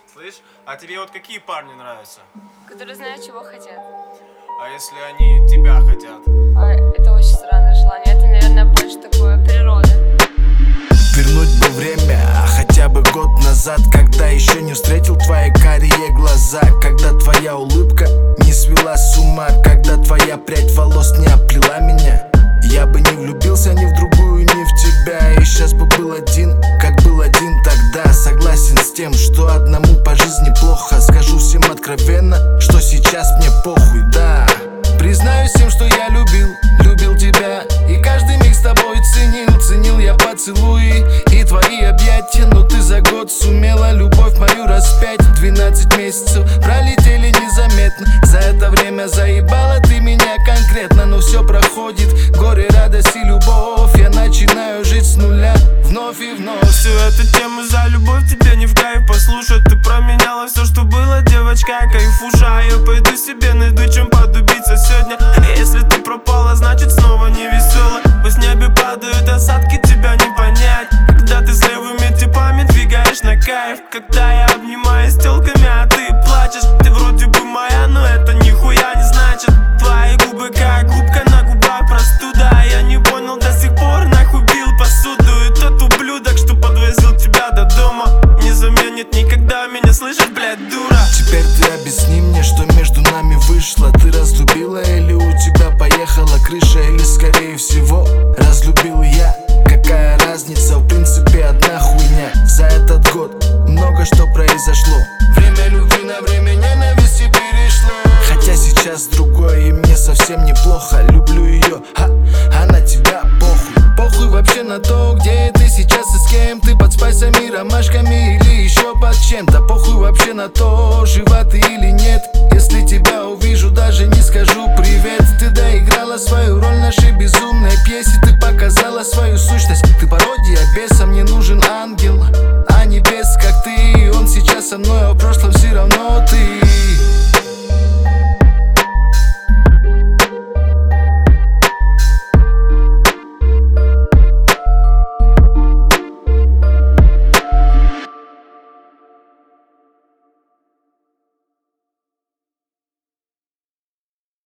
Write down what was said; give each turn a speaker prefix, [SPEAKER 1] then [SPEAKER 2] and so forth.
[SPEAKER 1] Слышь, а тебе вот какие парни нравятся?
[SPEAKER 2] Которые знают, чего хотят.
[SPEAKER 1] А если они тебя хотят?
[SPEAKER 2] Это очень странное желание. Это, наверное, больше такое природа.
[SPEAKER 3] Вернуть бы время, хотя бы год назад, когда еще не встретил твои карие глаза, когда твоя улыбка не свела с ума, когда твоя прядь волос не оплела меня. Я бы не влюбился ни в другую, ни в тебя, и сейчас бы был один, как был один тогда. Согласен с тем, что одному по жизни плохо. Скажу всем откровенно, что сейчас мне похуй, да. Признаюсь всем, что я любил тебя, и каждый миг с тобой ценил я поцелуи и твои объятия. Но ты за год сумела любовь мою распять. 12 месяцев пролетели незаметно. За это время заебала ты меня конкретно. Но все проходит, горе, радость и любовь. Я начинаю жить с нуля вновь и вновь.
[SPEAKER 1] Всю эту тему за любовь тебе не в кайф послушать. Ты променяла все, что было, девочка, кайфушаю. Пойду себе найду чем подубиться сегодня. Если ты пропала, значит снова не весела. Пусть в небе падают осадки, тебя не понять. Когда ты с левыми типами двигаешь на кайф. Когда я обнимаюсь с телками, а ты плачешь. Ты вроде бы моя, но это нихуя не значит. Твои губы как губка на губах простуда. Я не понял до сих пор, нахуй бил посуду. И тот ублюдок, что подвозил тебя до дома, не заменит никогда меня, слышишь, блядь, дура.
[SPEAKER 3] Теперь ты объясни мне, что между нами вышло. Ты разлюбила или у тебя поехала крыша? Или скорее всего разлюбил я? Какая разница, в принципе одна хуйня. За этот год много что произошло. Время любви на время ненависти перешло. Хотя сейчас другое, и мне совсем неплохо. Люблю ее, а на тебя похуй. Похуй вообще на то, где ты сейчас и с кем. Ты под спайсами, ромашками или еще под чем-то. Похуй вообще на то, жива ты или нет. Если тебя увижу, даже не скажу привет. Ты доиграла свою роль, нашей безумной.